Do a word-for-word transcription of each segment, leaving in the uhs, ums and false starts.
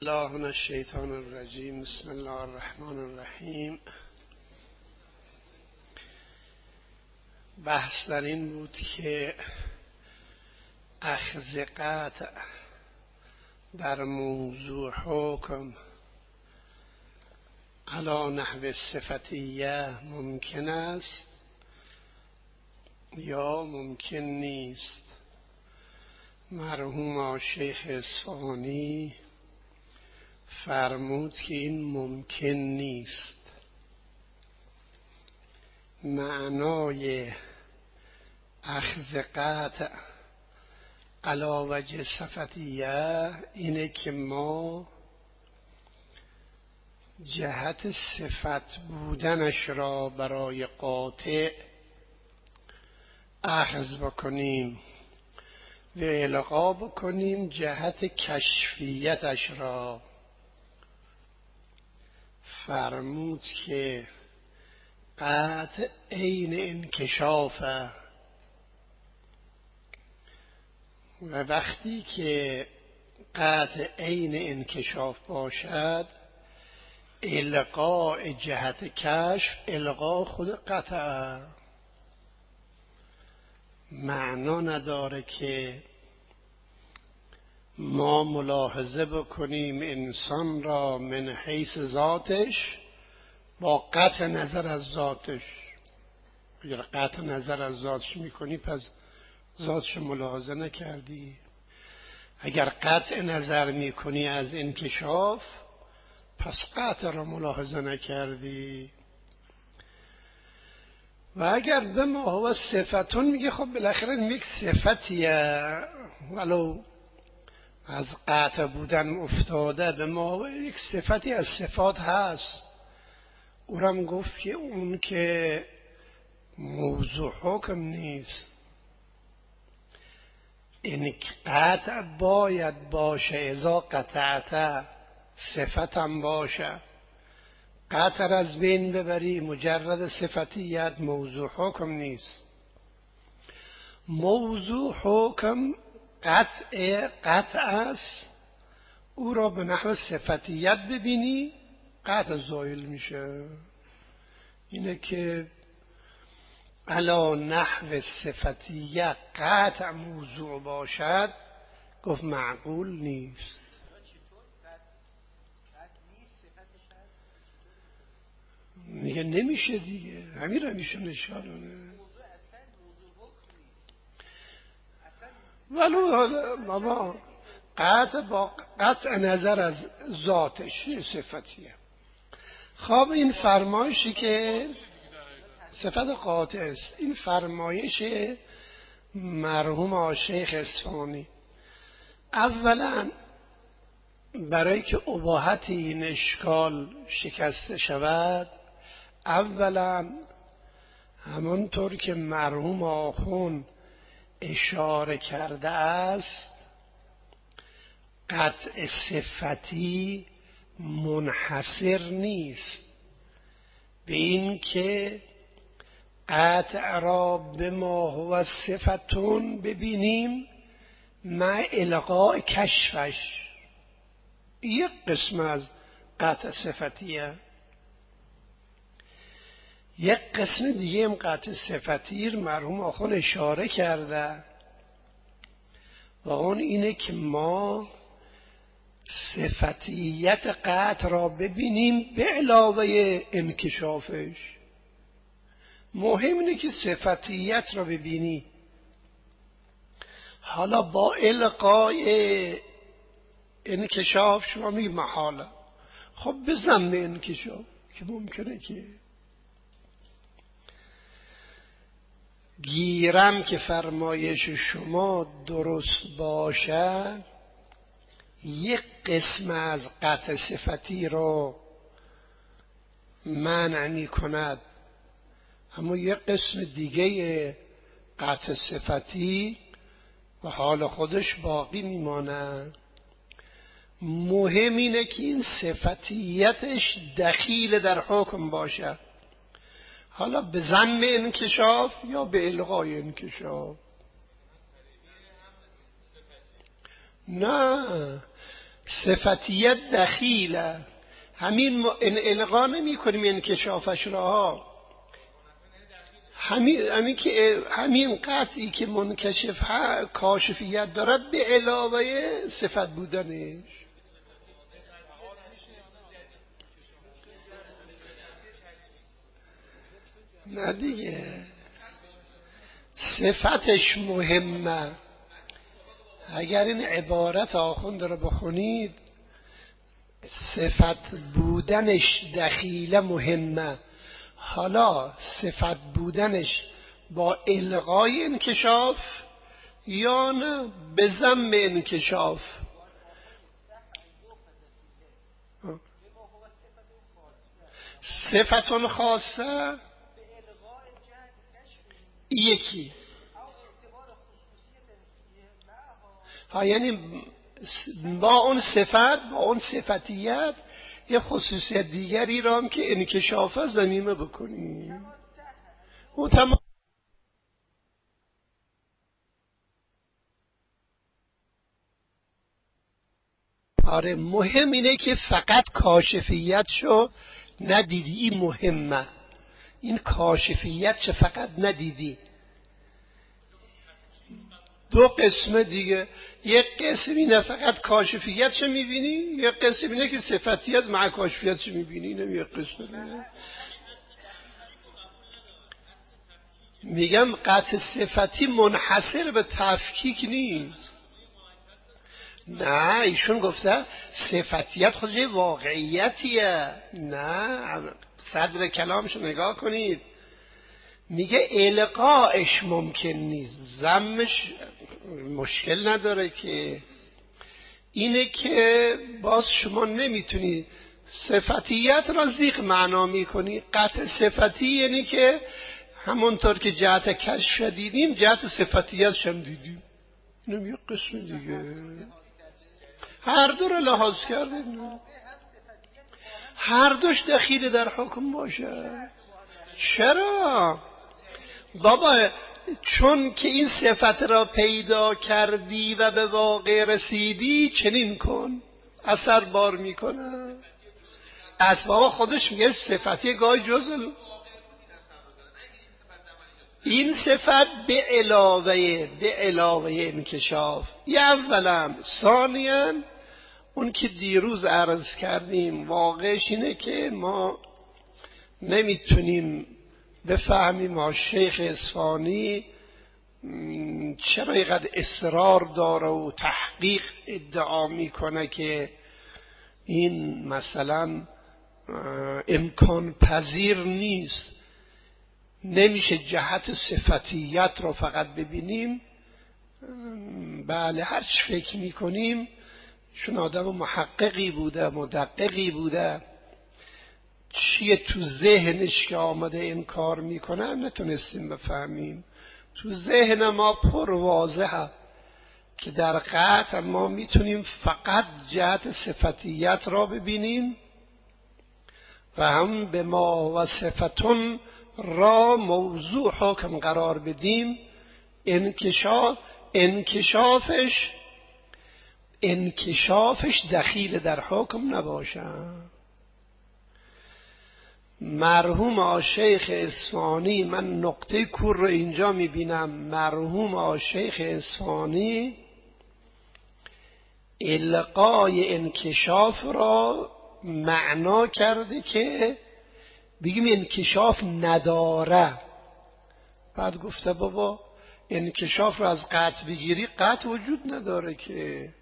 الله من الشیطان الرجیم. بسم الله الرحمن الرحیم. بحث در این بود که اخذ قطع در موضوع حکم علی نحو صفتیه ممکن است یا ممکن نیست. مرحوم شیخ اصفهانی فرمود که این ممکن نیست. معنای اخذ قطع علی وجه صفتیه اینه که ما جهت صفت بودنش را برای قاطع اخذ بکنیم و القا بکنیم جهت کشفیتش را. فرمود که قطع عین انکشاف و وقتی که قطع عین انکشاف باشد القاء جهت کشف القا خود قطع. معنا نداره که ما ملاحظه بکنیم انسان را من حیث ذاتش با قطع نظر از ذاتش. اگر قطع نظر از ذاتش میکنی پس ذاتش ملاحظه نکردی. اگر قطع نظر میکنی از انکشاف پس قطع را ملاحظه نکردی. و اگر به ما هو صفتون میگه خب بالاخره یک صفتیه ولو از قطع بودن افتاده به ما یک صفتی از صفات هست. او را هم گفت که اون که موضوع حکم نیست. این قطع باید باشه اذا قطعت صفت هم باشه. قطع از بین ببری مجرد صفتیت موضوع حکم نیست. موضوع حکم قطع قطع است. او را به نحو صفتیت ببینی قطع زایل میشه. اینه که علا نحو صفتیت قطع موضوع باشد گفت معقول نیست. میگه نمیشه دیگه. همین رو میشه نشانه ولو بابا قطع با قطع نظر از ذاتش صفتیه. خب این فرمایشی که صفت قاطع است، این فرمایش مرحوم شیخ اصفهانی اولا برای که اباحت این اشکال شکسته شود، اولا همانطور که مرحوم آخوند اشاره کرده است قطع صفتی منحصر نیست به این که قطع را به ما هو صفتون ببینیم مع القاء کشفش. یک قسم از قطع صفتیه. یک قسم دیگه هم قطع صفتیر مرحوم آخوند اشاره کرده و اون اینه که ما صفتیت قطع را ببینیم به علاوه انکشافش. مهم اینه که صفتیت را ببینی. حالا با القای انکشاف شما میگی محاله. خب به ضمن انکشاف که ممکنه که گیرم که فرمایش شما درست باشه یک قسم از قطع صفتی را منع می کند اما یک قسم دیگه قطع صفتی و حال خودش باقی میمانه. مهم اینه که این صفتیتش دخیل در حکم باشه، حالا به ضمن انکشاف یا به الغای انکشاف. نه صفتیت دخیله، همین القا نمی کنیم انکشافش را، همین همین که همین قطعی که منکشف ها کاشفیت داره به علاوه صفت بودنش. نه دیگه صفتش مهمه. اگر این عبارت آخوند رو بخونید، صفت بودنش دخیله مهمه. حالا صفت بودنش با الغای انکشاف یا نه به ضم انکشاف؟ صفتون خاصه یکی ها، یعنی با اون صفت، با اون صفتیت یه خصوصیت دیگری را هم که انکشاف ضمیمه بکنیم و تمام. آره مهم اینه که فقط کاشفیت شو ندیدی، این مهمه. این کاشفیت چه فقط ندیدی. دو قسمه دیگه، یک قسم اینه فقط کاشفیت چه میبینی، یک قسم اینه که صفتیت مع کاشفیت چه میبینی. اینم یک قسم دیگه. میگم قطع صفتی منحصر به تفکیک نیست. نه ایشون گفته صفتیت خودش واقعیتیه. نه صدر کلامشو نگاه کنید، میگه القاش ممکن نیست، ضمش مشکل نداره. که اینه که باز شما نمیتونی صفتیت را زیغ معنا میکنی. قطع صفتی یعنی که همونطور که جهت کشف دیدیم جهت صفتیت شم دیدیم. اینم یک قسم دیگه، هر دو رو لحاظ کردیم، هر دوش دخیل در حکم باشه. چرا؟ بابا چون که این صفت را پیدا کردی و به واقع رسیدی چنین کن، اثر بار میکنه. از بابا خودش میگه صفتی گاهی جزء این صفت به علاوه به علاوه انکشاف. یه اولا، ثانیاً اون که دیروز عرض کردیم واقعش اینه که ما نمیتونیم بفهمیم ما شیخ اصفهانی چرا اینقدر اصرار داره و تحقیق ادعا میکنه که این مثلا امکان پذیر نیست، نمیشه جهت صفتیت رو فقط ببینیم. بله هرچی فکر میکنیم، چون آدم محققی بوده، مدققی بوده، چیه تو ذهنش که آمده این کار میکنه نتونستیم بفهمیم. تو ذهن ما پر واضحه که در قطع ما میتونیم فقط جهت صفتیت را ببینیم و هم به ما و صفتون را موضوع حکم قرار بدیم. انکشاف انکشافش انکشافش دخیل در حکم نباشه. مرحوم آشیخ اصفهانی، من نقطه کور رو اینجا میبینم، مرحوم آشیخ اصفهانی القای انکشاف را معنا کرده که بگیم انکشاف نداره. بعد گفته بابا انکشاف رو از قطع بگیری، قطع وجود نداره که.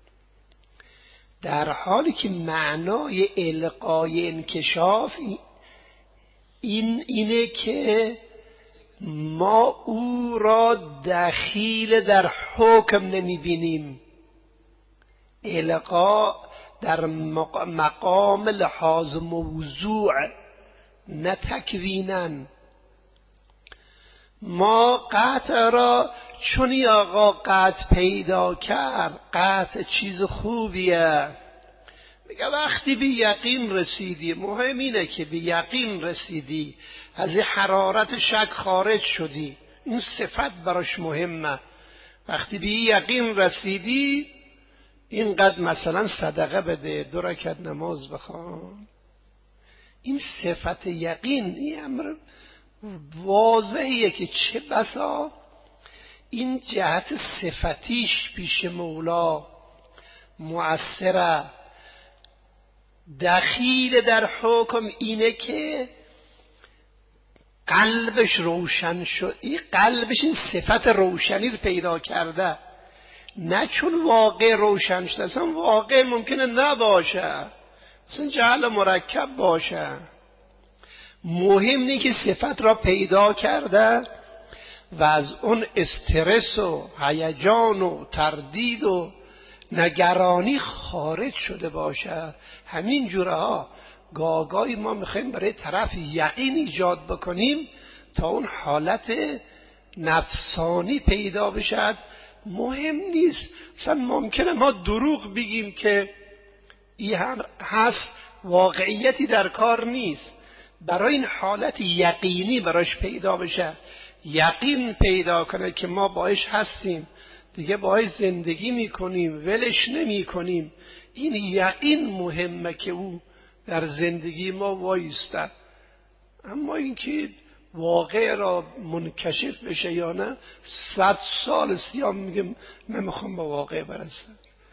در حالی که معنای القای انکشاف این اینه که ما او را دخیل در حکم نمیبینیم. القا در مقام لحاظ موضوع نه تکویناً. ما قطع را چونی آقا قطع پیدا کرد، قطع چیز خوبیه، میگه وقتی به یقین رسیدی، مهم اینه که به یقین رسیدی، از این حرارت شک خارج شدی، این صفت براش مهمه. وقتی به یقین رسیدی اینقدر مثلا صدقه بده، دو رکعت نماز بخوان. این صفت یقین، این امر واضحیه که چه بسا این جهت صفتیش پیش مولا مؤثره. دخیل در حکم اینه که قلبش روشن شد، این قلبش این صفت روشنی رو پیدا کرده، نه چون واقع روشن شده. اصلا واقع ممکنه نباشه، اصلا جهل مرکب باشه. مهم اینه که صفت را پیدا کرده و از اون استرس و هیجان و تردید و نگرانی خارج شده باشه. همین جوره ها گاگایی ما میخوایم برای طرف یقین ایجاد بکنیم تا اون حالت نفسانی پیدا بشد. مهم نیست، مثلا ممکنه ما دروغ بگیم که این هم هست، واقعیتی در کار نیست. برای این حالت یقینی براش پیدا بشه، یقین پیدا کنه که ما باش هستیم، دیگه باش زندگی میکنیم، ولش نمی کنیم. این یقین مهمه که او در زندگی ما وایسته. اما اینکه واقع را منکشف بشه یا نه، صد سال سیام میگم نمیخوام با واقع برسم.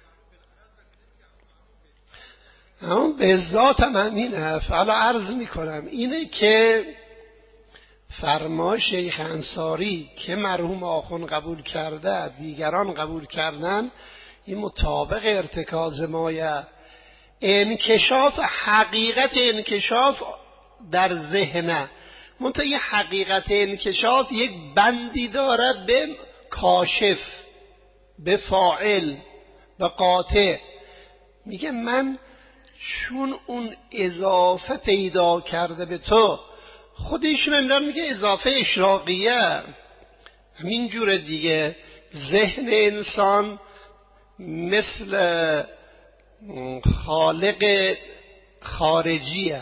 اما به ذاتم همینه. حالا عرض میکنم اینه که فرما شیخ انصاری که مرحوم آخوند قبول کرده، دیگران قبول کردن، این مطابق ارتکاز مایه. انکشاف، حقیقت انکشاف در ذهنه، منتها یه حقیقت انکشاف یک بندی دارد به کاشف، به فاعل، به قاطع. میگه من چون اون اضافه پیدا کرده به تو، خودشون هم میگه اضافه اشراقیه. همین جوره دیگه ذهن انسان مثل خالق خارجیه.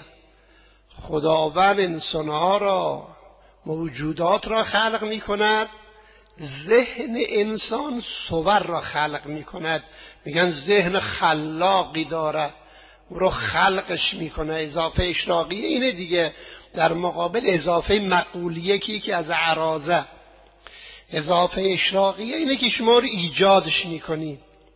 خداوند انسانها را، موجودات را خلق می کند، ذهن انسان صور را خلق می کند. میگن ذهن خلاقی داره، او را خلقش می کنه. اضافه اشراقیه اینه دیگه، در مقابل اضافه مقولیه که که از عراضه. اضافه اشراقیه اینه که شما رو ایجادش می کنید،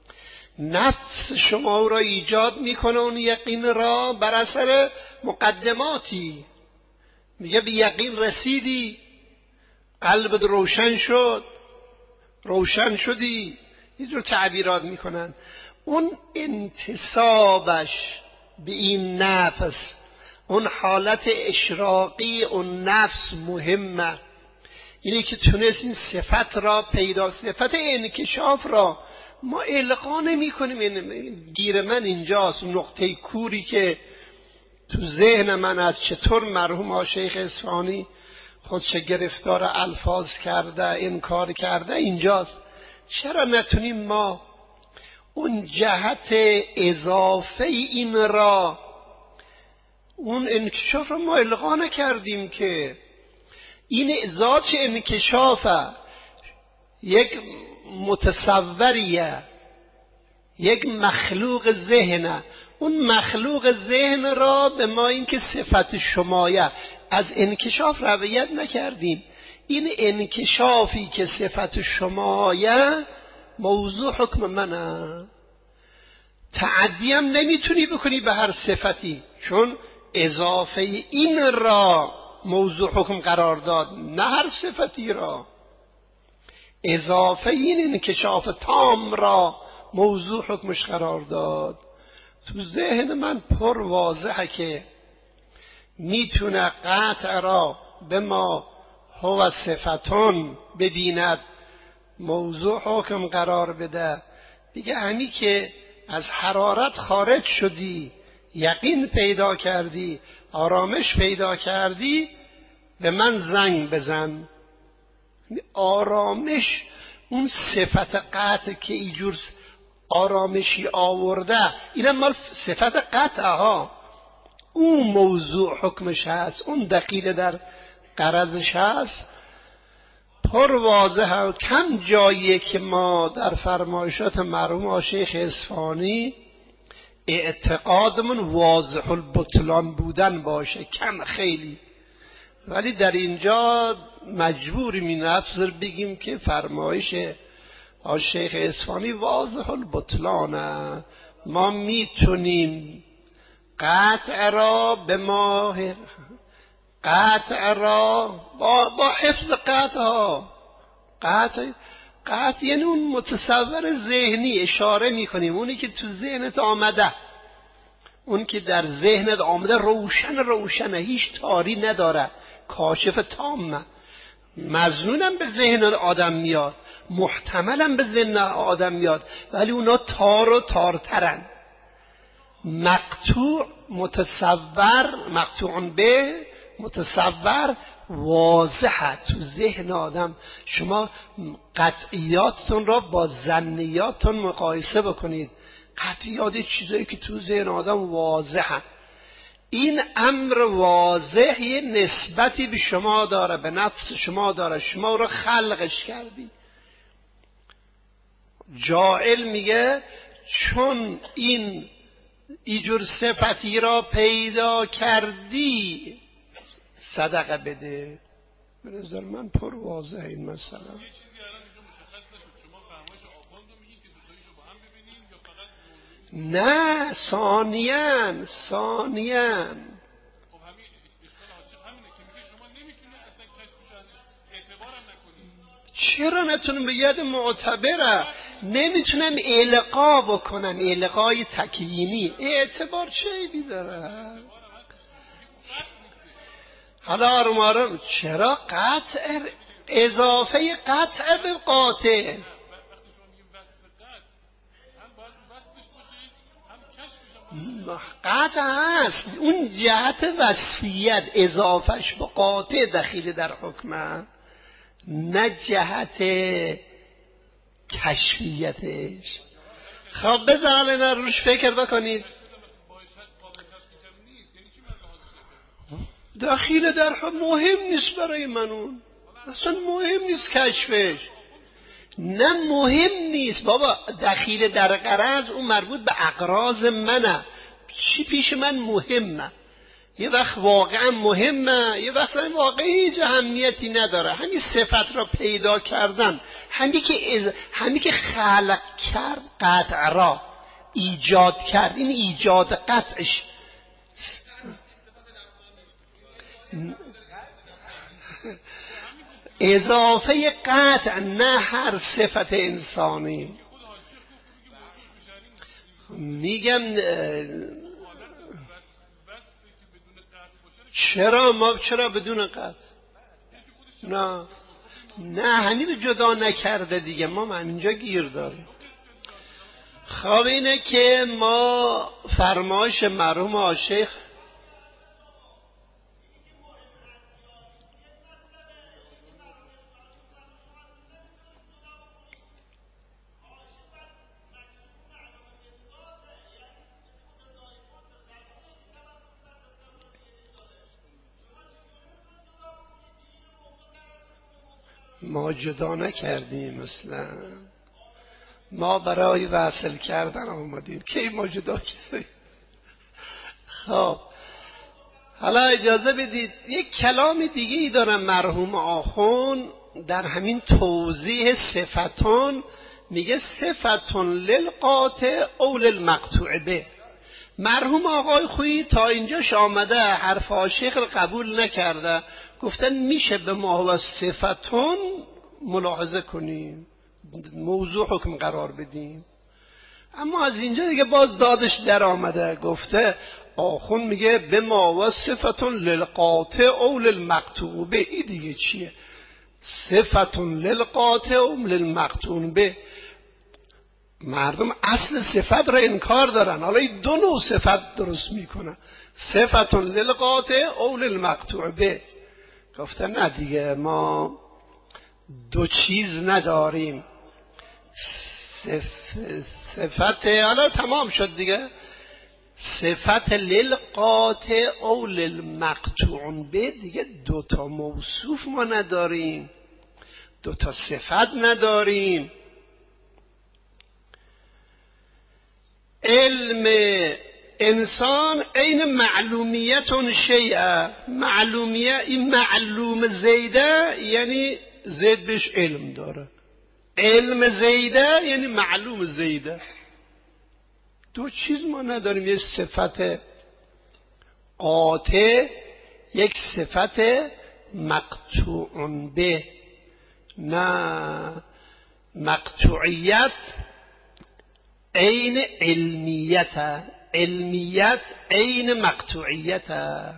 نفس شما را ایجاد میکنه اون یقین را بر اثر مقدماتی. میگه به یقین رسیدی، قلبت روشن شد، روشن شدی، اینجور تعبیرات میکنن. اون انتصابش به این نفس، اون حالت اشراقی اون نفس مهمه. اینه که تونست این صفت را پیدا، صفت انکشاف را ما القا نمی کنیم. گیر من اینجاست، نقطه کوری که تو ذهن من از چطور مرحوم شیخ اصفهانی خودش گرفتار الفاظ کرده، انکار کرده، اینجاست. چرا نتونیم ما اون جهت اضافه این را، اون انکشاف را ما القا نکردیم؟ که این ذات انکشافه، یک متصوریه، یک مخلوق ذهنه. اون مخلوق ذهن را به ما این که صفت شمایه از انکشاف رویت نکردیم. این انکشافی که صفت شمایه موضوع حکم منه. تعدی هم نمیتونی بکنی به هر صفتی، چون اضافه این را موضوع حکم قرار داد، نه هر صفتی را. اضافه این انکشاف تام را موضوع حکمش قرار داد. تو ذهن من پر واضحه که میتونه قطع را به ما هو صفتون ببیند، موضوع حکم قرار بده. دیگه همی که از حرارت خارج شدی، یقین پیدا کردی، آرامش پیدا کردی، به من زنگ بزن. آرامش، اون صفت قطع که اینجور آرامشی آورده، اینم مال صفت قطع ها. اون موضوع حکمش هست، اون دخیل در قرضش هست. پر واضحه و کم جاییه که ما در فرمایشات مرحوم شیخ اصفهانی اعتقادمون واضح البطلان بودن باشه، کم خیلی. ولی در اینجا مجبوریم این لفظ رو بگیم که فرمایش شیخ اصفهانی واضح البطلانه. ما میتونیم قطع را به ما قطع را با, با حفظ قطع ها قطع قطع یعنی اون متصور ذهنی اشاره میکنیم، اونی که تو ذهنت آمده، اون که در ذهنت آمده روشن روشنه، هیچ تاری نداره، کاشف تامه. مظنونم به ذهن آدم میاد، محتملم به ذهن آدم میاد، ولی اونا تار و تارترن. مقطوع متصور، مقطوع به متصور واضحه تو ذهن آدم. شما قطعیاتتون را با ظنیاتتون مقایسه بکنید. قطعیات چیزایی که تو ذهن آدم واضحه. این امر واضح یه نسبتی به شما داره، به نفس شما داره، شما رو خلقش کردی. جاعل میگه چون این ایجور صفتی را پیدا کردی صدقه بده. به نظر من پر واضح این مسئله. نه ثانیاً ثانیاً خب همین اشکال حاجی همینه که میگه شما نمیتونید اصلا کشفش ازش اعتبارم نکنید. چرا نتونم؟ به ید معتبره. نمیتونم القا بکنم، القای تکیینی. اعتبار چه عیبی داره؟ حالا آروم آروم. چرا قطع اضافه قطع به قاطع؟ قطع هست. اون جهت وصفیت اضافهش به قاطع دخیل در حکمه، نه جهت کشفیتش. خب بذار اینا روش فکر بکنید. دخیل در حکم مهم نیست برای من، اون اصلا مهم نیست کشفش. نه مهم نیست بابا. دخیل در غرض اون مربوط به اغراض منه. چی پیش من مهمه؟ یه وقت واقعا مهمه، یه وقت واقعی هیچ اهمیتی نداره. همین صفت را پیدا کردن، همین که از... همین که خلق کرد، قطع را ایجاد کرد، این ایجاد قطعش اضافه قطع، نه هر صفت انسانی. میگم چرا ما چرا بدون قطع؟ نه نه همین رو جدا نکرده دیگه. ما همینجا گیر داریم. خب اینه که ما فرمایش مرحوم شیخ ما جدا نکردیم. مثلا ما برای وصل کردن آمدیم. کی ما جدا کردیم؟ خب حالا اجازه بدید یک کلام دیگه ای دارم مرحوم آخون در همین توضیح صفتون. میگه صفتون للقاطع او للمقطوع به. مرحوم آقای خویی تا اینجاش آمده، حرف عاشق رو قبول نکرده، گفتن میشه به ما و صفتون ملاحظه کنیم، موضوع حکم قرار بدیم. اما از اینجا دیگه باز دادش در آمده، گفته آخون میگه به ما و صفتون للقاطع او للمقطوع به. این دیگه چیه؟ صفتون للقاطع او للمقطوع به. مردم اصل صفت را انکار دارن، حالا این دو نوع صفت درست میکنن، صفتون للقاطع او للمقطوع به. گفتن نه دیگه ما دو چیز نداریم. صف... صفت حالا تمام شد دیگه. صفت للقاطع او للمقطوع به دیگه دوتا موصوف ما نداریم. دو تا صفت نداریم. علم انسان عین معلومیت شیء، معلومیت این معلوم زیده یعنی زید بهش علم داره، علم زیده یعنی معلوم زیده. دو چیز ما نداریم، یک صفت قاطع، یک صفت مقطوع به. نه، مقطوعیت عین علمیت، علمیت عین مقطوعیت.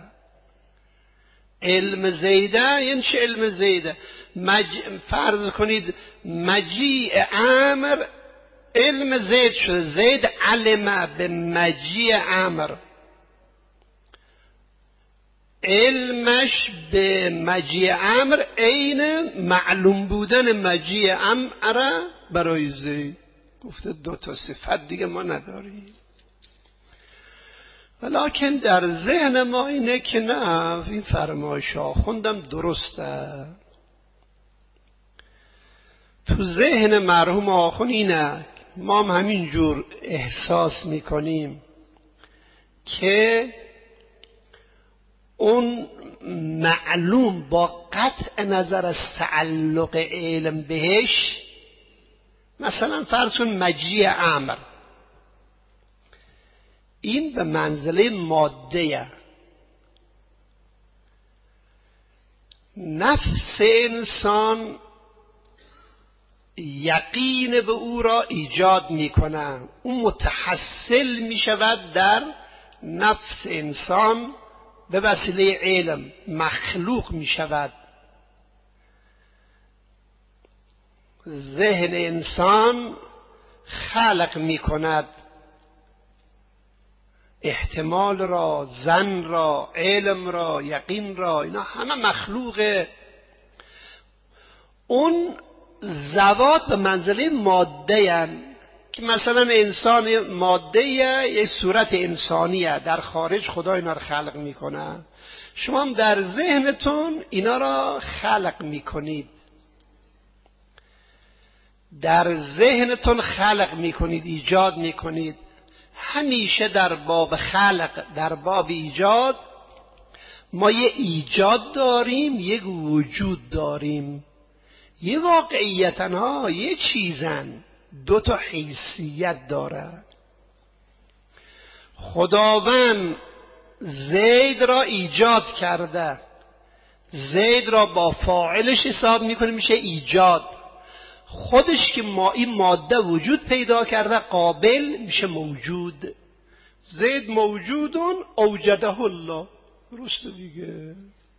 علم زیده یعنی چه علم زیده؟ مج... فرض کنید مجیء امر علم زید شده، زید علم به مجیء امر، علمش به مجیء امر عین معلوم بودن مجیء امر برای زید. گفته دو تا صفت دیگه ما نداریم. ولیکن در ذهن ما اینه که نه، این فرمایش ها خوندم درسته. تو ذهن مرحوم آخون اینه، ما هم همین جور احساس میکنیم که اون معلوم با قطع نظر از تعلق علم بهش، مثلا فرض کن مجیء امر، این به منزله ماده، نفس انسان یقین به او را ایجاد می کنه، اون متحصل می شود در نفس انسان به وسیله علم، مخلوق می شود. ذهن انسان خلق می کند احتمال را، ظن را، علم را، یقین را، اینا همه مخلوقه. اون ذوات به منزله ماده هن. که مثلا انسان ماده یک صورت انسانیه، در خارج خدا اینا رو خلق میکنه، شما هم در ذهنتون اینا را خلق میکنید، در ذهنتون خلق میکنید، ایجاد میکنید. همیشه در باب خلق، در باب ایجاد، ما یه ایجاد داریم، یک وجود داریم. یه واقعیتن ها، یه چیزن، دو تا حیثیت داره. خداوند زید را ایجاد کرده، زید را با فاعلش حساب میکنه، میشه ایجاد. خودش که ما این ماده وجود پیدا کرده، قابل میشه موجود. زید موجودون اوجده الله، درست دیگه.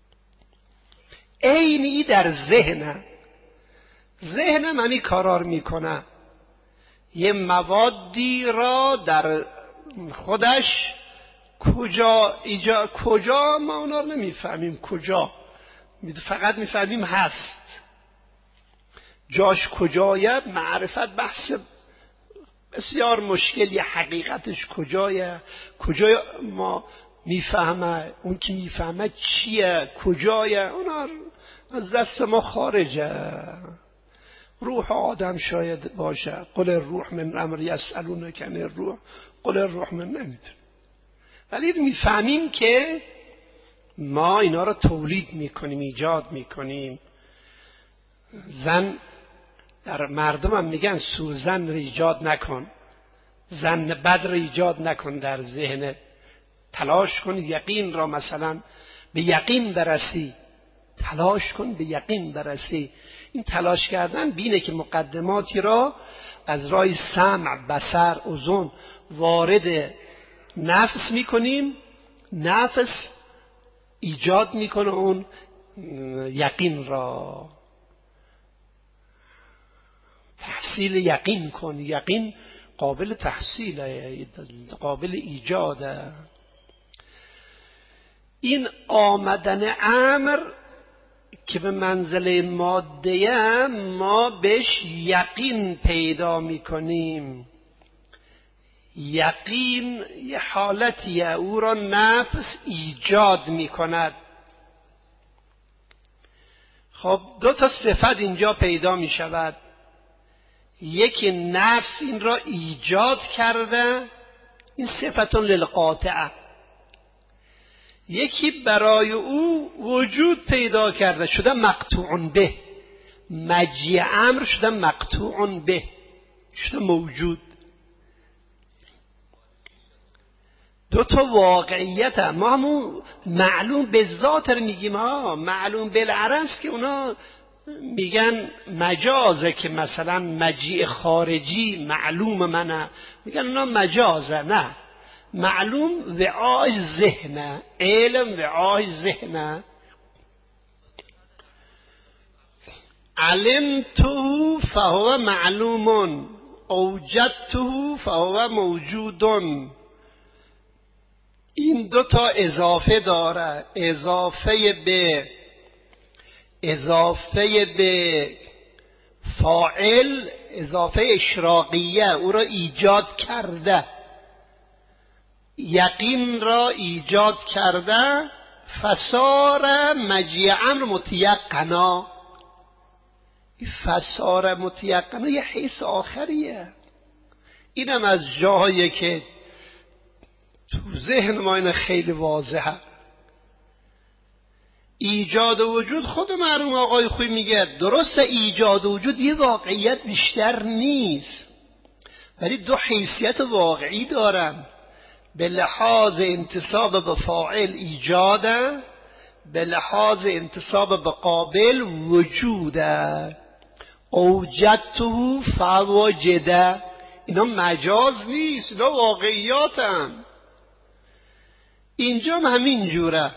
عینی در ذهنه، ذهنم همین کارار میکنه، یه موادی را در خودش کجا ایجا کجا ما اونا رو نمیفهمیم، کجا فقط میفهمیم هست. جاش کجایه معرفت بحث بسیار مشکل، یه حقیقتش کجایه، کجا ما میفهمه، اون که میفهمه چیه، کجایه، اونا از دست ما خارجه. روح آدم شاید باشه، قل الروح من امر یسألونک عن الروح قل الروح من، نمیدونم. ولی میفهمیم که ما اینا رو تولید میکنیم، ایجاد میکنیم. زن در مردم هم میگن سوزن رو ایجاد نکن، زن بد رو ایجاد نکن در ذهن، تلاش کن یقین را مثلا به یقین برسی، تلاش کن به یقین برسی. این تلاش کردن بینه که مقدماتی را از راه سمع، بصر، اذن وارد نفس میکنیم، نفس ایجاد میکنه اون یقین را. تحصیل یقین کن، یقین قابل تحصیل، قابل ایجاده. این آمدن امر که به منزله ماده، ما بهش یقین پیدا میکنیم. یقین یه حالتیه، او را نفس ایجاد میکند. خب دو تا صفت اینجا پیدا می شود. یکی نفس این را ایجاد کرده، این صفتون للقاطعه. یکی برای او وجود پیدا کرده، شده مقطوع به. مجیء امر شده مقطوع به، شده موجود. دو تا واقعیت هم. ما همون معلوم به ذات رو میگیم ها، معلوم بالعرض که اونا میگن مجازه، که مثلا مجیء خارجی معلوم منه، میگن اونا مجازه. نه، معلوم وعای ذهنه، علم وعای ذهنه. علمته فهو معلوم، اوجدته فهو موجود. این دو تا اضافه داره، اضافه به اضافه به فاعل، اضافه اشراقیه، او را ایجاد کرده، یقین را ایجاد کرده. فسار مجیء امر متیقنا. این فسار متیقنا یه حیث آخریه. اینم از جاهایی که تو ذهن ما این خیلی واضحه. ایجاد وجود، خود مرحوم آقای خویی میگه درست ایجاد وجود یه واقعیت بیشتر نیست، ولی دو حیثیت واقعی دارن. به لحاظ انتساب به فاعل ایجاده، به لحاظ انتساب به قابل وجوده. اوجدته فوجده. اینا مجاز نیست، اینا واقعیاتن. اینجا هم همین جوره.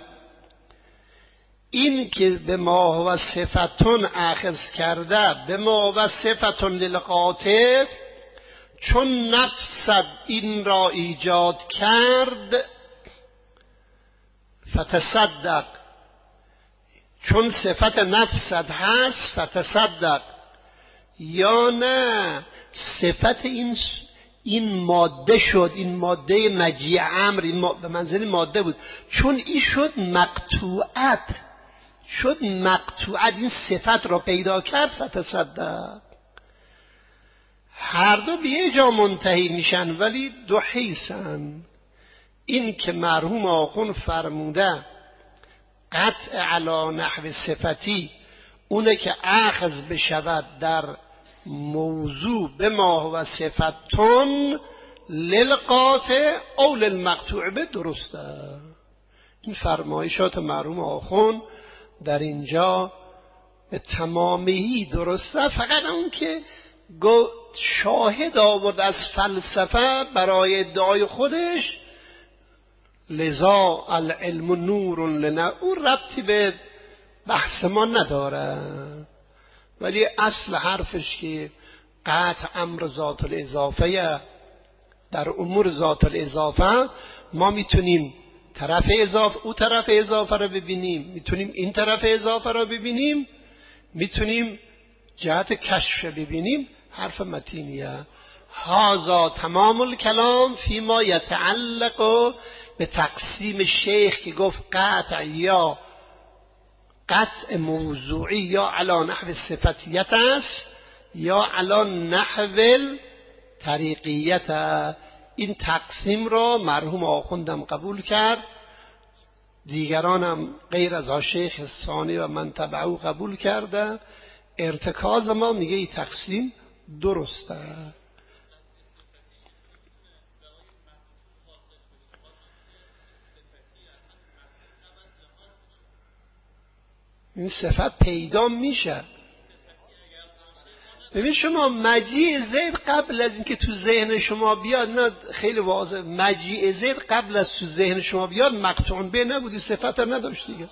این که به ما و صفتون اخذ کرده، به ما و صفتون للقاطع، چون نفست این را ایجاد کرد، فتصدق. چون صفت نفست هست فتصدق. یا نه، صفت این این ماده شد، این ماده مجیء امر، این ما به منزل ماده بود. چون این شد مقطوعت، شد مقطوعت، این صفت را پیدا کرد، فتصدق. هر دو به یه جا منتهی میشن، ولی دو حیثن. این که مرحوم آخون فرموده قطع علی نحو صفتی، اونه که اخذ بشود در موضوع به ما و صفتون للقاطع او للمقطوع به، درسته. این فرمایشات مرحوم آخون در اینجا به تمامی درسته. فقط اون که شاهد آورد از فلسفه برای ادعای خودش، لذا العلم نور لنا، اون ربطی به بحث ما نداره. ولی اصل حرفش که قطع امر ذات الاضافه، در امور ذات الاضافه ما میتونیم طرف اضافه، او طرف اضافه رو ببینیم، میتونیم این طرف اضافه رو ببینیم، میتونیم جهت کشف ببینیم. حرف متینیه. هذا تمام الکلام فیما یتعلق به تقسیم شیخ که گفت قطع یا قطع موضوعی یا علی نحو صفتیت است یا علی نحو طریقیت. این تقسیم را مرحوم آخوندم قبول کرد، دیگرانم غیر از شیخ ثانی و من تبعو قبول کرده. ارتکاز ما میگه این تقسیم درسته. این صفت پیدا میشه. ببین شما مجیء زید قبل از اینکه تو ذهن شما بیاد، نه خیلی واضح، مجیء زید قبل از تو ذهن شما بیاد مقطوع به نبودی، صفت هم نداشت دیگه.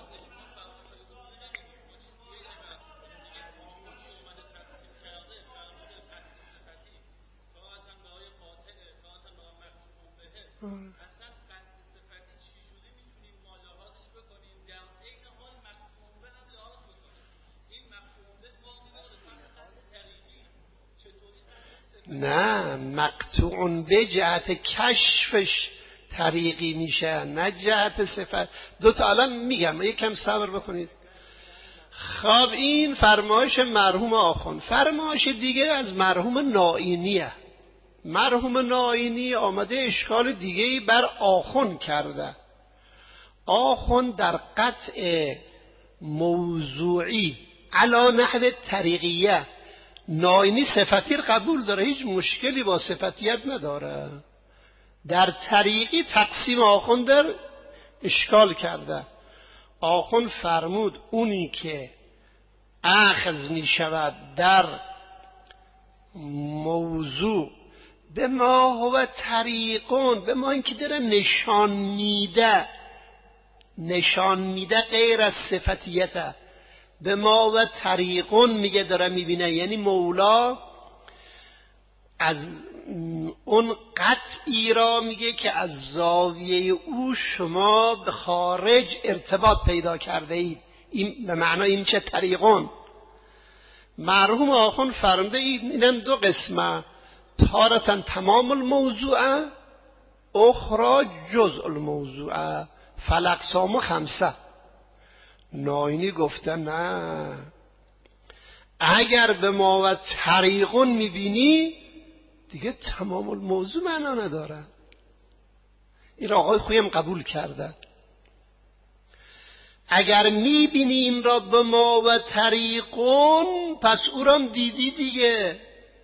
نه، مقطوع به جهت کشفش طریقی میشه، نه جهت صفت. دو تا الان میگم، یکم صبر بکنید. خب این فرمایش مرحوم آخوند. فرمایش دیگه از مرحوم نائینیه. مرحوم نائینی آمده اشکال دیگه‌ای بر آخوند کرده. آخوند در قطع موضوعی علی نحو طریقیه، نائینی صفتی قبول داره، هیچ مشکلی با صفتیت نداره. در طریقی تقسیم آخوند در اشکال کرده. آخوند فرمود اونی که اخذ می شود در موضوع به ما هو طریقون، به ما این که داره نشان میده، نشان میده غیر از صفتیته، به ما و طریقون میگه داره میبینه، یعنی مولا از اون قطعی را میگه که از زاویه او شما به خارج ارتباط پیدا کرده اید. این به معنای این چه طریقون. مرحوم آخوند فرموده اینم دو قسمه، تارتن تمام الموضوع اخرى جزء الموضوع فالاقسام خمسه. نائینی گفته نه، اگر به ما و طریقون میبینی دیگه تمام الموضوع معنا نداره. این را آقای خویم قبول کرده. اگر میبینی این را به ما و طریقون، پس او را دیدی دیگه،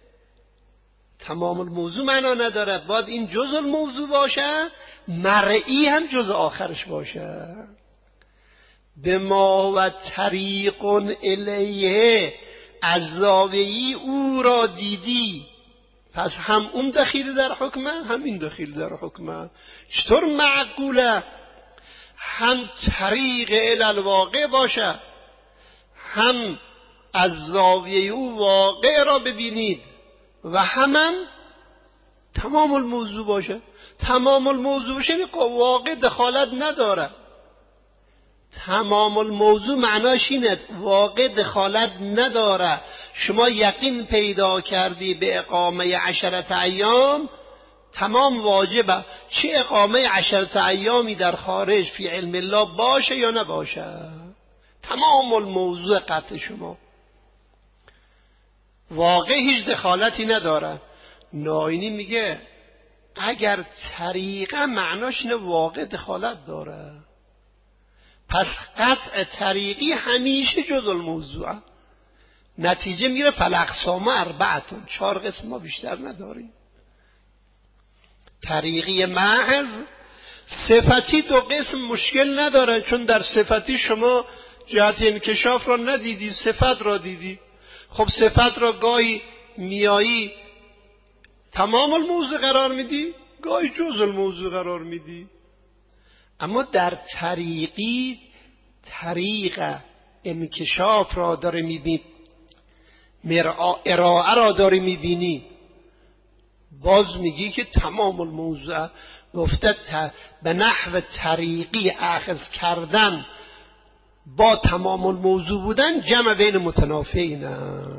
تمام الموضوع معنا نداره، باید این جزء الموضوع باشه، مرئی هم جزء آخرش باشه. به ما و طریقون الیه، از زاویه‌ای او را دیدی، پس هم اون دخیل در حکمه هم این دخیل در حکمه. چطور معقوله هم طریق الالواقع باشه، هم از زاویه او واقع را ببینید و هم, هم تمام الموضوع باشه؟ تمام الموضوع باشه یعنی واقع دخالت نداره. تمام الموضوع معناش اینه واقع دخالت نداره. شما یقین پیدا کردی به اقامه عشرت ایام، تمام واجبه، چه اقامه عشرت ایامی در خارج فی علم الله باشه یا نباشه، تمام الموضوع قطع شما واقع هیچ دخالتی نداره. نائینی میگه اگر طریقه معناش اینه واقع دخالت داره، پس قطع طریقی همیشه جزء الموضوع. نتیجه میره فالاقسام اربعتون، چهار قسم، ما بیشتر نداریم. طریقی محض، صفتی دو قسم مشکل نداره، چون در صفتی شما جهت انکشاف را ندیدی، صفت را دیدی. خب صفت را گاهی میایی تمام الموضوع قرار میدی، گاهی جزء الموضوع قرار میدی. اما در طریقی طریق انکشاف را داره میبینی، ارائه را داری میبینی، باز میگی که تمام الموضوع. گفته به نحو طریقی اخذ کردن با تمام الموضوع بودن جمع بین متنافیین.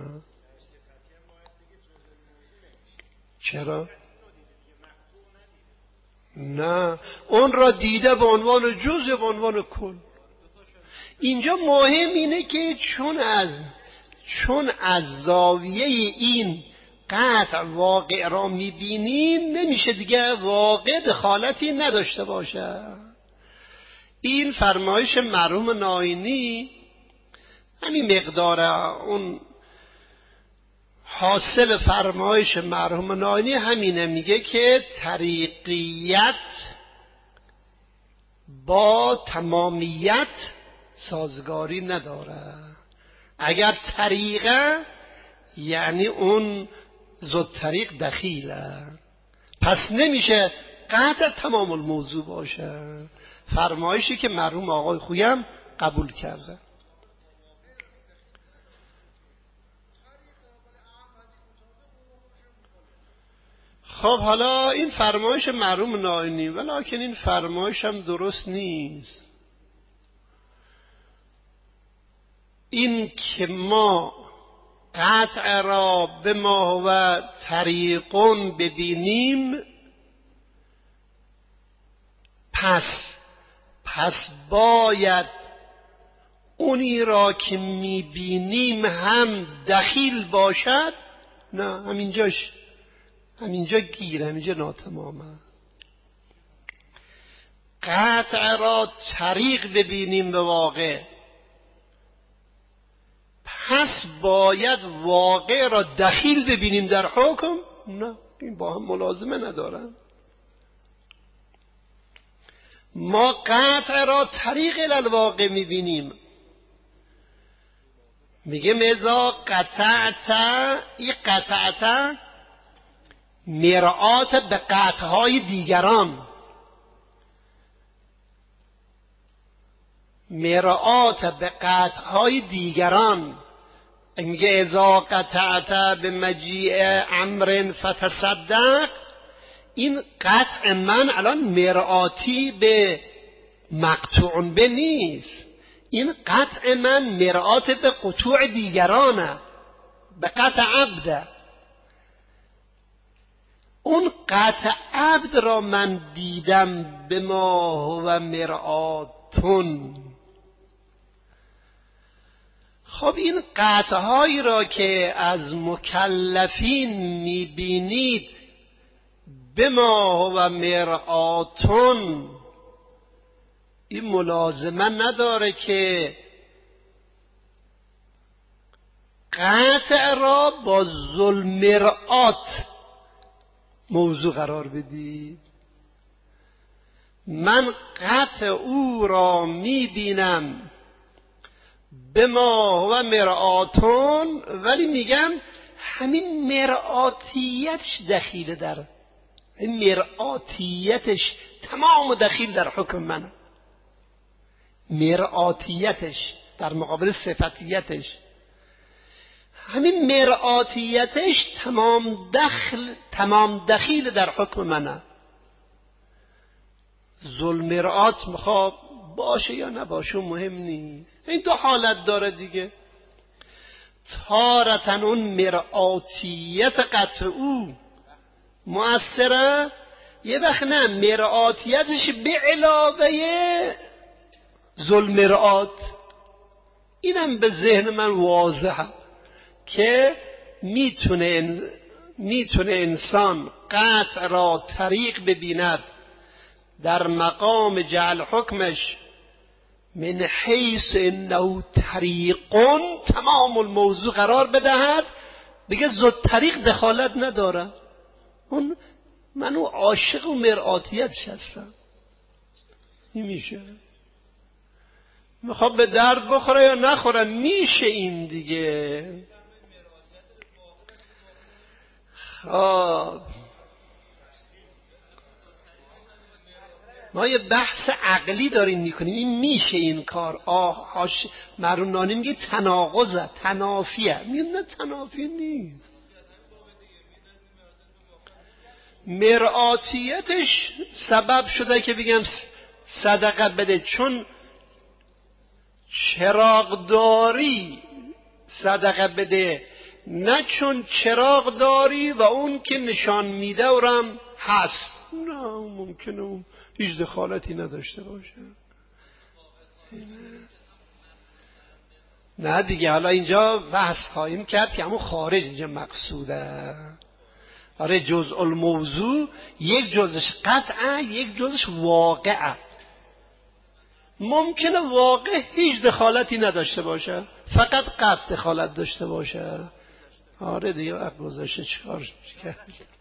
چرا؟ نه، اون را دیده به عنوان جزء، به عنوان کل. اینجا مهم اینه که چون از چون از زاویه این قطع واقع را میبینیم، نمیشه دیگه واقع دخالتی نداشته باشه. این فرمایش مرحوم نائینی همین مقدار اون حاصل فرمایش مرحوم نائینی همینه، میگه که طریقیت با تمامیت سازگاری نداره. اگر طریقه یعنی اون زود طریق دخیله، پس نمیشه قطع تمام الموضوع باشه. فرمایشی که مرحوم آقای خویم قبول کرده. خب حالا این فرمایش مرحوم نائینی، ولیکن این فرمایش هم درست نیست. این که ما قطع را به ما و طریقون ببینیم، پس پس باید اونی را که میبینیم هم دخیل باشد، نه همینجاش همینجا گیر، همینجا ناتمامه. قطع را طریق ببینیم به واقع، پس باید واقع را دخیل ببینیم در حکم؟ نه، این با هم ملازمه ندارن. ما قطع را طریق الواقع میبینیم. میگه مزا قطعت، این قطعت مرآت به قطعهای دیگران، مرآت به قطعهای دیگران. میگه ازا قطعت به مجیع امر فتصدق، این قطع من الان مرآتی به مقطوع به نیست، این قطع من مرآت به قطوع دیگرانه، به قطع عبده. اون قطع عبد را من دیدم به ما هو مرآتون. خب این قطعهایی را که از مکلفین میبینید به ما هو مرآتون، این ملازمه نداره که قطع را با ذوالمرآت موضوع قرار بدید. من قطع او را میبینم به ما هو مرآتون، ولی میگم همین مرآتیتش دخیله در این مرآتیتش تمام دخیل در حکم من، مرآتیتش در مقابل صفتیتش، همین مرآتیتش تمام دخل تمام دخیل در حکم منه. ذوالمرآت میخواد باشه یا نباشه مهم نیست، این دو حالت داره دیگه. تارتن اون مرآتیت قطع او مؤثره، یه وقت نه مرآتیتش به علاوه ذوالمرآت. اینم به ذهن من واضحه که میتونه میتونه انسان قطع را طریق ببیند در مقام جعل حکمش من حیث انه طریقون تمام الموضوع قرار بدهد، دیگه زود طریق دخالت نداره. اون منو عاشق و مرآتیتش هستم. این میشه میخواد به درد بخوره یا نخوره، میشه این دیگه. خب ما یه بحث عقلی داریم میکنیم، این میشه این کار. آه مرونانی میگه تناقضه، تنافیه. میگه نه تنافی نیست، مرآتیتش سبب شده که بگم صدقه بده، چون چراغ داری صدقه بده، نه چون چراغ داری و اون که نشان میده اورم هست. نه ممکنه اون هیچ دخالتی نداشته باشه. نه دیگه حالا اینجا بحث خواهیم کرد که همون خارج اینجا مقصوده. آره جزء الموضوع یک جزش قطعه، یک جزش واقعه. ممکنه واقع هیچ دخالتی نداشته باشه، فقط قطع دخالت داشته باشه. آره دیگه وقت گذاشته چیکار کرد.